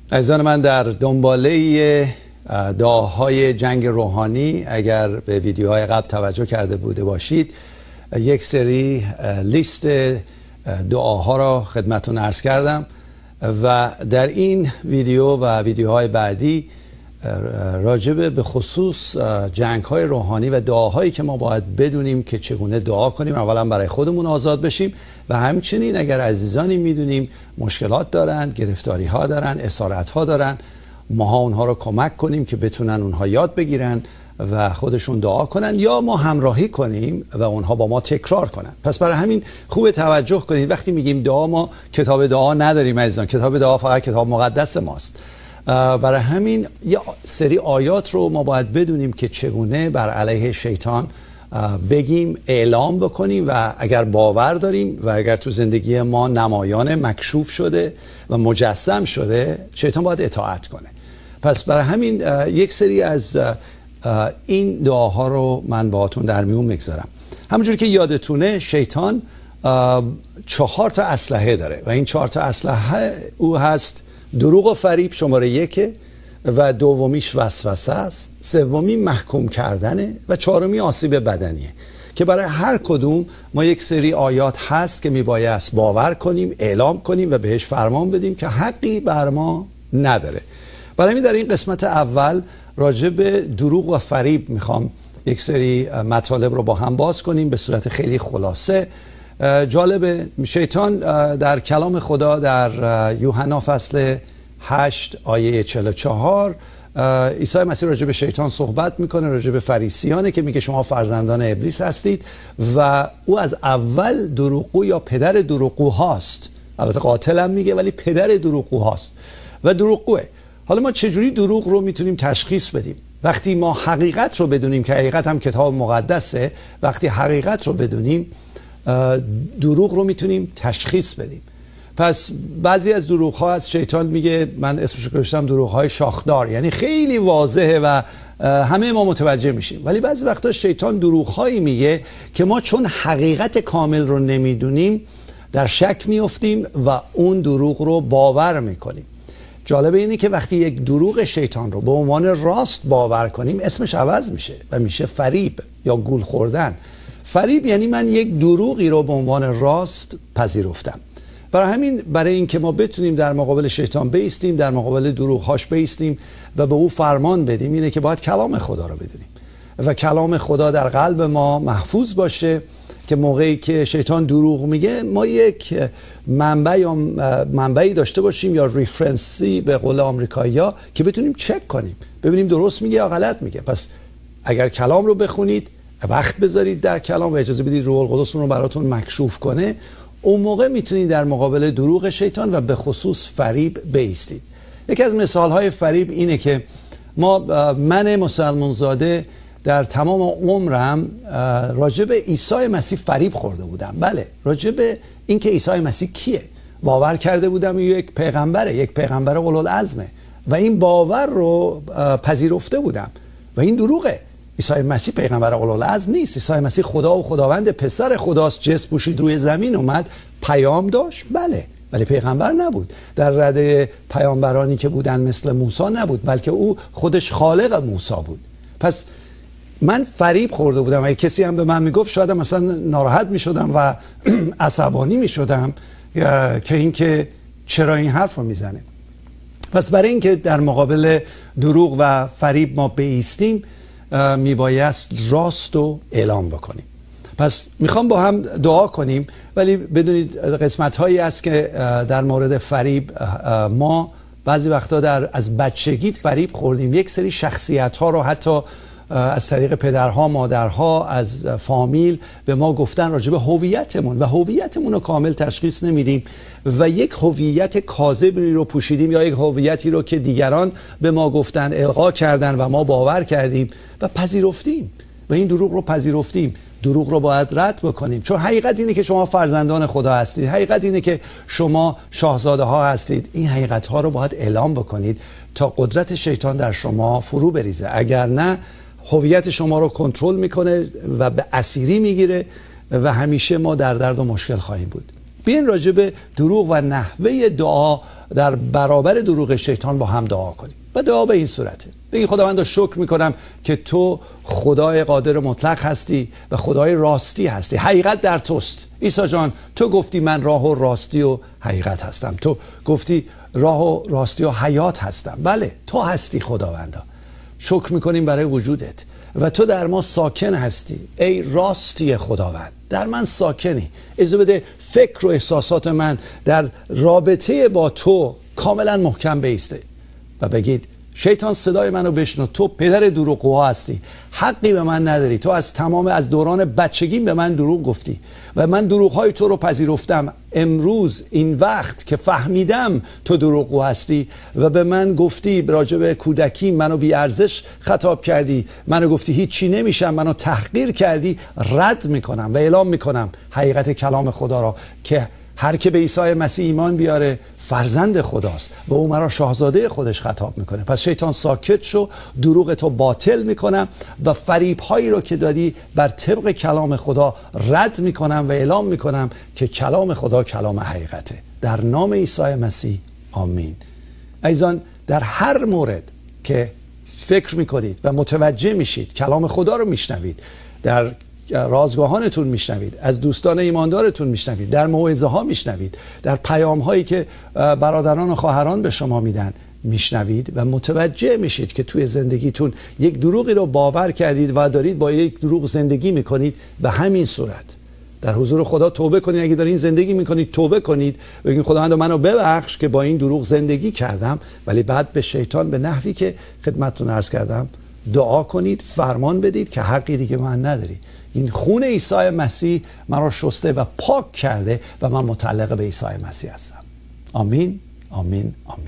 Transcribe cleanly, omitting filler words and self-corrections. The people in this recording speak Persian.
عزیزان من، در دنباله دعاهای جنگ روحانی اگر به ویدیوهای قبل توجه کرده بوده باشید، یک سری لیست دعاها را خدمتتون عرض کردم و در این ویدیو و ویدیوهای بعدی راجب به خصوص جنگ‌های روحانی و دعاهایی که ما باید بدونیم که چگونه دعا کنیم، اولا برای خودمون آزاد بشیم و همچنین اگر عزیزانی میدونیم مشکلات دارن، گرفتاری‌ها دارن، اسارت‌ها دارن، ما اونها رو کمک کنیم که بتونن اونها یاد بگیرن و خودشون دعا کنن یا ما همراهی کنیم و اونها با ما تکرار کنن. پس برای همین خوب توجه کنید. وقتی میگیم دعا، ما کتاب دعا نداریم عزیزان. کتاب دعا فقط کتاب مقدس ماست. برای همین یه سری آیات رو ما باید بدونیم که چگونه بر علیه شیطان بگیم، اعلام بکنیم و اگر باور داریم و اگر تو زندگی ما نمایان مکشوف شده و مجسم شده، شیطان باید اطاعت کنه. پس برای همین یک سری از این دعاها رو من باهاتون در میون میگذارم. همونجور که یادتونه شیطان 4 تا اسلحه داره و این 4 تا اسلحه او هست: دروغ و فریب شماره 1 و دومیش وسوسه است، سومی محکوم کردنه و چهارمی آسیب بدنیه، که برای هر کدوم ما یک سری آیات هست که میبایست باور کنیم، اعلام کنیم و بهش فرمان بدیم که حقی بر ما نداره. برای همین در این قسمت اول راجع به دروغ و فریب میخوام یک سری مطالب رو با هم باز کنیم به صورت خیلی خلاصه. جالبه شیطان در کلام خدا در یوحنا فصل 8 آیه 44 عیسی مسیح راجع به شیطان صحبت میکنه، راجع به فریسیانه که میگه شما فرزندان ابلیس هستید و او از اول دروغگو یا پدر دروغگو هاست. البته قاتل هم میگه ولی پدر دروغگو هاست و دروغگوه. حالا ما چجوری دروغ رو میتونیم تشخیص بدیم؟ وقتی ما حقیقت رو بدونیم که حقیقت هم کتاب مقدسه، وقتی حقیقت رو بدونیم دروغ رو میتونیم تشخیص بدیم. پس بعضی از دروغ ها از شیطان میگه، من اسمش گذاشتم دروغ های شاخدار، یعنی خیلی واضحه و همه ما متوجه میشیم. ولی بعضی وقتا شیطان دروغ هایی میگه که ما چون حقیقت کامل رو نمیدونیم در شک میافتیم و اون دروغ رو باور میکنیم. جالبه اینه که وقتی یک دروغ شیطان رو به عنوان راست باور کنیم، اسمش عوض میشه و میشه فریب یا گول خوردن. فریب یعنی من یک دروغی رو به عنوان راست پذیرفتم. برای همین برای اینکه ما بتونیم در مقابل شیطان بایستیم، در مقابل دروغ‌هاش بایستیم و به او فرمان بدیم، اینه که باید کلام خدا رو بدونیم و کلام خدا در قلب ما محفوظ باشه که موقعی که شیطان دروغ میگه ما یک منبعی داشته باشیم یا ریفرنسی به قول آمریکایی‌ها که بتونیم چک کنیم، ببینیم درست میگه یا غلط میگه. پس اگر کلام رو بخونید، وقت بذارید در کلام و اجازه بدید روح القدس رو براتون مکشوف کنه، اون موقع میتونید در مقابل دروغ شیطان و به خصوص فریب بایستید. یکی از مثالهای فریب اینه که من مسلمانزاده در تمام عمرم راجع به عیسی مسیح فریب خورده بودم. بله، راجع به این که عیسی مسیح کیه باور کرده بودم، یک پیغمبره، یک پیغمبر اولوالعزمه و این باور رو پذیرفته بودم و این دروغه. عیسی مسیح پیغمبر اولوالعزم نیست. عیسی مسیح خدا و خداوند، پسر خداست، جسم پوشید روی زمین اومد، پیام داشت، بله، ولی پیغمبر نبود. در رده پیامبرانی که بودن مثل موسی نبود، بلکه او خودش خالق موسی بود. پس من فریب خورده بودم. اگه کسی هم به من میگفت شاید مثلا ناراحت میشدم و عصبانی میشدم که اینکه چرا این حرف رو میزنه. پس برای اینکه در مقابل دروغ و فریب ما بایستیم، میبایست راست رو اعلام بکنیم. پس میخوام با هم دعا کنیم، ولی بدونید قسمت هایی است که در مورد فریب ما بعضی وقتا از بچگی فریب خوردیم. یک سری شخصیت ها رو حتی از طریق پدرها، مادرها، از فامیل به ما گفتن راجع به هویتمون و هویتمون رو کامل تشخیص نمیدیم و یک هویت کاذبی رو پوشیدیم یا یک هویتی رو که دیگران به ما گفتن القا کردن و ما باور کردیم و پذیرفتیم و این دروغ رو پذیرفتیم. دروغ رو باید رد بکنیم، چون حقیقت اینه که شما فرزندان خدا هستید، حقیقت اینه که شما شاهزاده ها هستید. این حقیقت ها رو باید اعلام بکنید تا قدرت شیطان در شما فرو بریزه. اگر نه، هویت شما رو کنترل میکنه و به اسیری میگیره و همیشه ما در درد و مشکل خواهیم بود. بیاین راجع به دروغ و نحوه دعا در برابر دروغ شیطان با هم دعا کنیم. و دعا به این صورته: بگی خداوند شکر میکنم که تو خدای قادر مطلق هستی و خدای راستی هستی. حقیقت در توست. عیسی جان، تو گفتی من راه و راستی و حقیقت هستم. تو گفتی راه و راستی و حیات هستم. بله، تو هستی خداوندا. شکر میکنیم برای وجودت و تو در ما ساکن هستی. ای راستی خداوند، در من ساکنی. اجازه بده فکر و احساسات من در رابطه با تو کاملا محکم بیسته و بگید شیطان صدای منو بشنو، تو پدر دروغگوها هستی، حقی به من نداری. تو از دوران بچگیم به من دروغ گفتی و من دروغهای تو رو پذیرفتم. امروز این وقت که فهمیدم تو دروغگو هستی و به من گفتی راجع به کودکی منو بی ارزش خطاب کردی، منو گفتی هیچی نمیشم، منو تحقیر کردی، رد میکنم و اعلام میکنم حقیقت کلام خدا را که هر که به عیسی مسیح ایمان بیاره فرزند خداست و او مرا شاهزاده خودش خطاب میکنه. پس شیطان ساکت شو، دروغ تو باطل میکنم و فریب هایی رو که دادی بر طبق کلام خدا رد میکنم و اعلام میکنم که کلام خدا کلام حقیقته. در نام عیسی مسیح آمین. عزیزان، در هر مورد که فکر میکنید و متوجه میشید کلام خدا رو میشنوید، در رازگاهانتون میشنوید، از دوستان ایماندارتون میشنوید، در موعظه ها میشنوید، در پیام هایی که برادران و خواهران به شما میدن میشنوید و متوجه میشید که توی زندگیتون یک دروغی رو باور کردید و دارید با یک دروغ زندگی میکنید، به همین صورت در حضور خدا توبه کنید. اگه دارین زندگی میکنید توبه کنید، بگید خداوند منو ببخش که با این دروغ زندگی کردم، ولی بعد به شیطان به نحوی که خدمتتون عرض کردم دعا کنید، فرمان بدید که حقی دیگه من نداری. این خون عیسی مسیح من را شسته و پاک کرده و من متعلق به عیسی مسیح هستم. آمین، آمین، آمین.